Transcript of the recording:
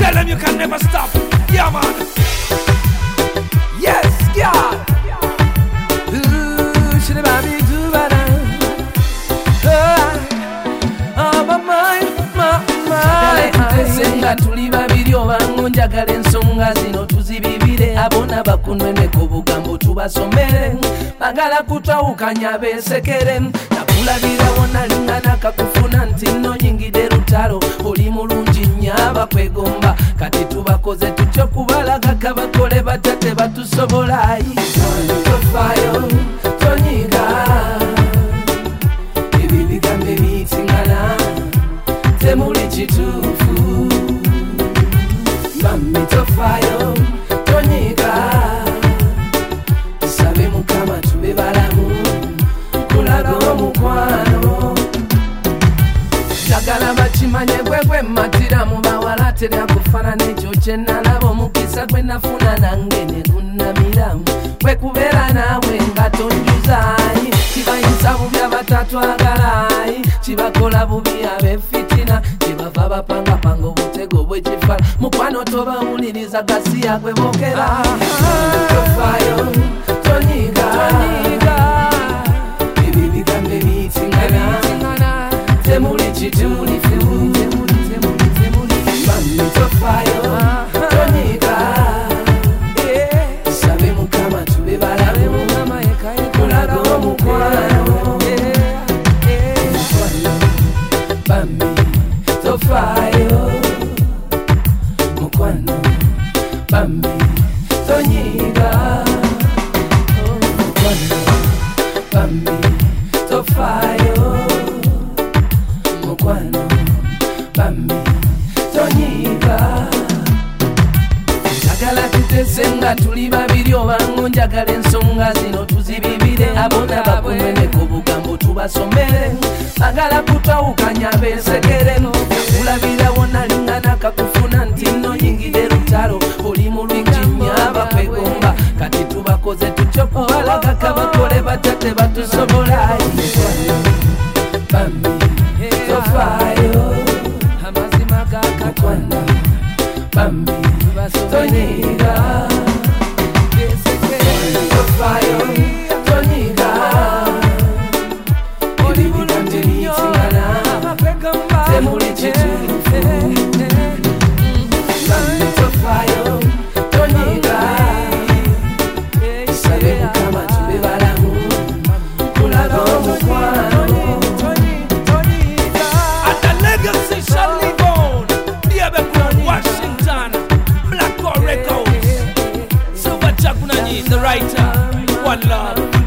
Tell them you can never stop. Yeah, man. Yes, God. Ooh, should have been too bad. Oh, my mind. Senga tuli babiri obango njagala ensonga zino tuzibibire abona bakunweme ku bugambo tubasomere bagala kutawukanya besekere nakulabira wona lingana kakufuna nti nno nyingide lutalo oli mulungi nnyaba kwegomba kati tubakoze tutyo kubalaga kabakole batate batusobolayi tofayo tonyiga ebi bigambo ebiyitingana temuli kituufu mami tofayo tonyiga tusabe mukama tube balamu kulaga omukwano njagala bakimanye gwegwe matira mu bawala tera kufaanana ekyo kye nalaba omukisa gwe nafuna nange ne gunnamiramu bwe kubeera naawe nga tonjuzaayi kibayinza bubi abatatwagalayi kibakola bubi abefitina kibava bapangapanga obutego bwekifala mukwano tobawuliriza gasi yagwe bokera tofayo tonyiga ebi bigambo ebiyitingana temuli kituufu mami tofayo tonyiga sabe mukama tube balamu kulaga omukwano mami tofayo mukwano mami tonyiga mukwano mami tofayo mukwano mami tonyiga njagala tutese nga tuli babiri obango njagala ensonga zino tuzibibire abona bakunwene ku bugambo tubasomere bagala kutawukanya besekere nakulabira wona lingana kakufuna nti nno nyingide lutalo oli mulungi nnyaba kwegomba kati tubakoze tutyo kubalaga kabakole batate batusobolayi mami tofayo amazima gakakwana mami tonyiga tofayo tonyiga ebibiganje biyitingana temuli kituufu mami tofayo tonyiga sabe mukama tube balamu kulaga omukwano And the legacy shall live on. Dear Beckham, Washington, Black Records, Silver Chakunani, the writer, one love.